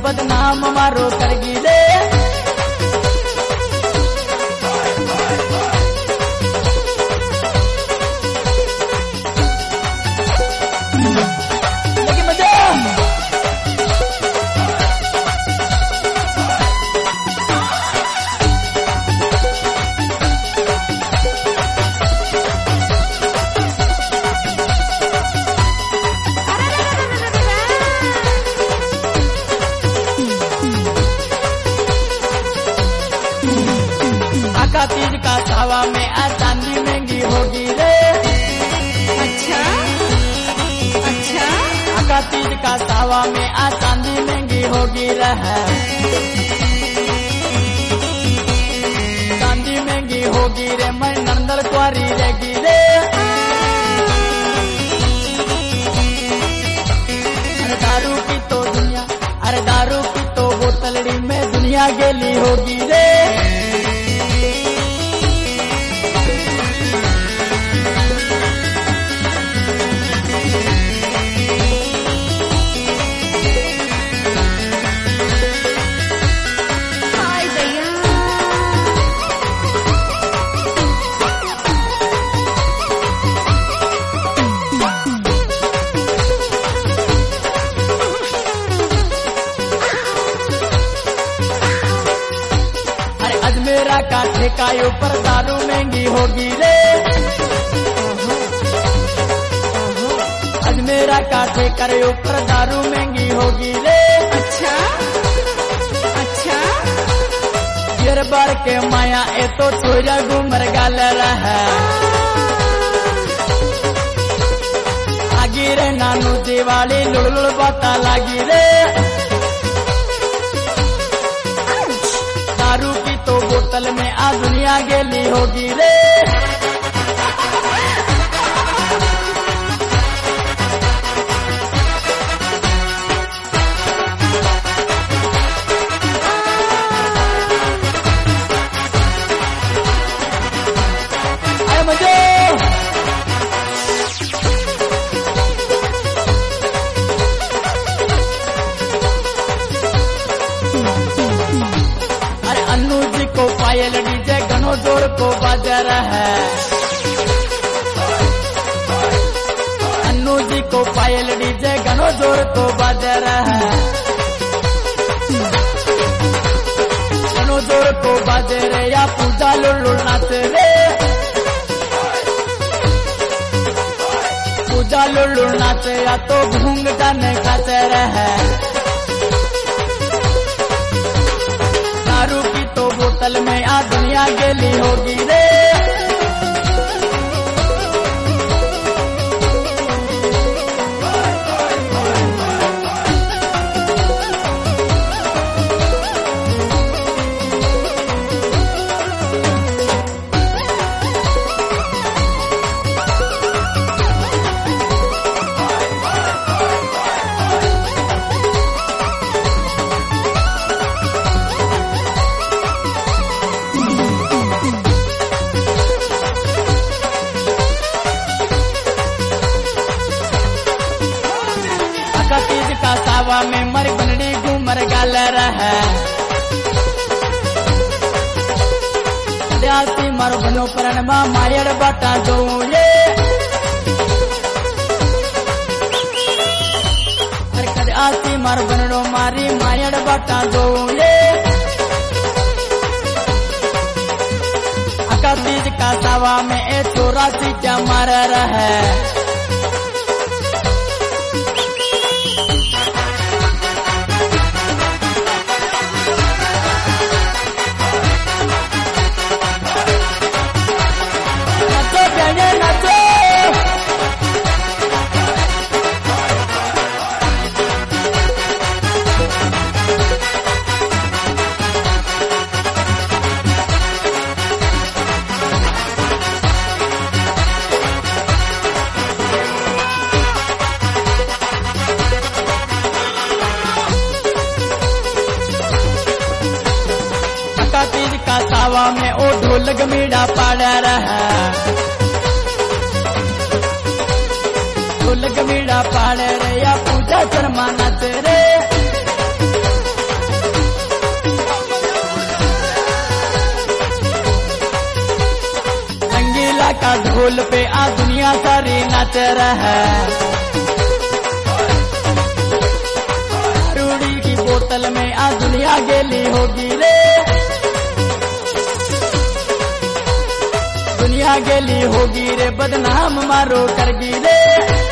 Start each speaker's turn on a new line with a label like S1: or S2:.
S1: बदनाम मारो करगी रे। लगी मजा। आका तीज का सावा में आज चांदी महंगी होगी रे।
S2: अच्छा अच्छा।
S1: आका तीज का सावा में आज चांदी महंगी होगी रहा। चांदी महंगी होगी रे मैं नंदल कुआरी रहेगी रे। अरे दारू की तो दुनिया, अरे दारू की तो बोतलड़ी में दुनिया गेली होगी रे।
S2: हाय दैया।
S1: अरे अजमेरा का ठेका ऊपर दारू महंगी होगी रे। अजमेरा का ठेका ऊपर दारू महंगी होगी रे।
S2: अच्छा अच्छा।
S1: गिर बार के माया ए तो छोरा घूमर गाल रहा। आगी रे नानू दिवाली लुड़ बाता लागी रे। दारू की तो बोतल में आ दुनिया गेली होगी रे। आए मजे। अरे अन्नू जी को पायल डीजे घनो जोर को बाजा रहा है। अन्नू जी को पायल डीजे घनो जोर को बाजा रहा है। घनो जोर को बाजे रे या पूजा लुड़ नाच रे। पूजा लुड़ नाच या तो घूंघटा ने खाते रहे। दारू की तो बोतल में आ दुनिया गेली होगी रे। आका तीज का सावा में मर बनड़ी घूमर गाल रहा। सी मर बनो प्रण मा मायर बाटा दो ये। अरे कद आसी मर बनड़ो मारी मायर बाटा दो ये। आका तीज का सावा में ए छोरा सी क्या मार रहा। सावा में ओ ढोलक मीड़ा पाड़ा रहा। ढोलक मीड़ा पाड़े रे या पूजा शर्माना तेरे। का ढोल पे आ दुनिया सारी नाच रहा है। दारूड़ी की बोतल में आ दुनिया गेली होगी रे, दुनिया गेली होगी रे, बदनाम मारो करगी रे।